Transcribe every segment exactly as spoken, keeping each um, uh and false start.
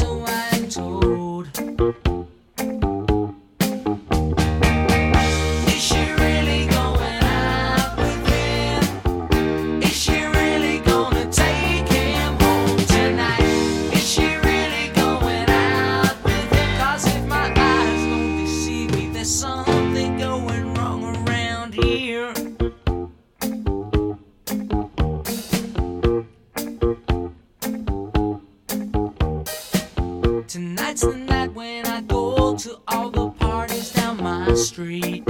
so I'm told. Is she really going out with him? Is she really gonna take him home tonight? Is she really going out with him? 'Cause if my eyes don't deceive me, there's something going wrong around here. Tonight's the night when I go to all the parties down my street.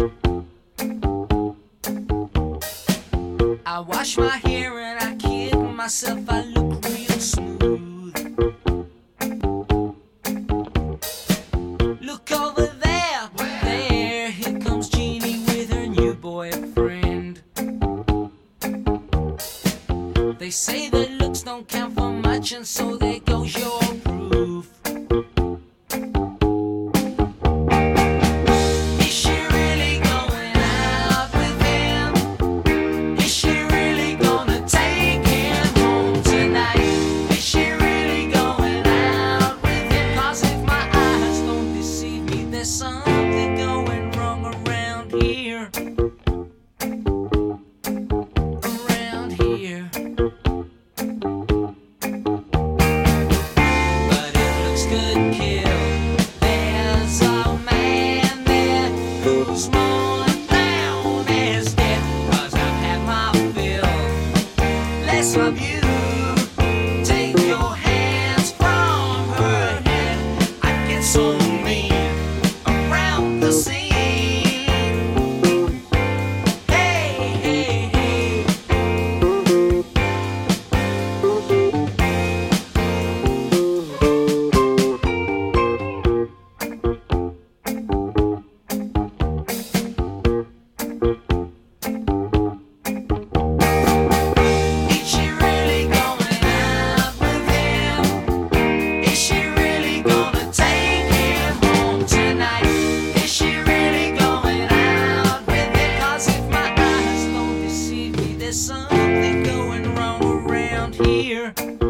I wash my hair and I kid myself, I look real smooth. Look over there, there, here comes Jeannie with her new boyfriend. They say that looks don't count for much, and so there goes your proof. Is she really going out with him? Is she really gonna take him home tonight? Is she really going out with him? 'Cause if my eyes don't deceive me, there's something going wrong around here. Around here. But it looks good, kill. There's a man there who's more down as dead. 'Cause I've had my fill. Less of you. Take your hands from her head. I get so mean around the scene. Hey, hey, hey. Is she really going out with him? Is she really gonna take him home tonight? Is she really going out with him? 'Cause if my eyes don't deceive me, there's something going wrong around here.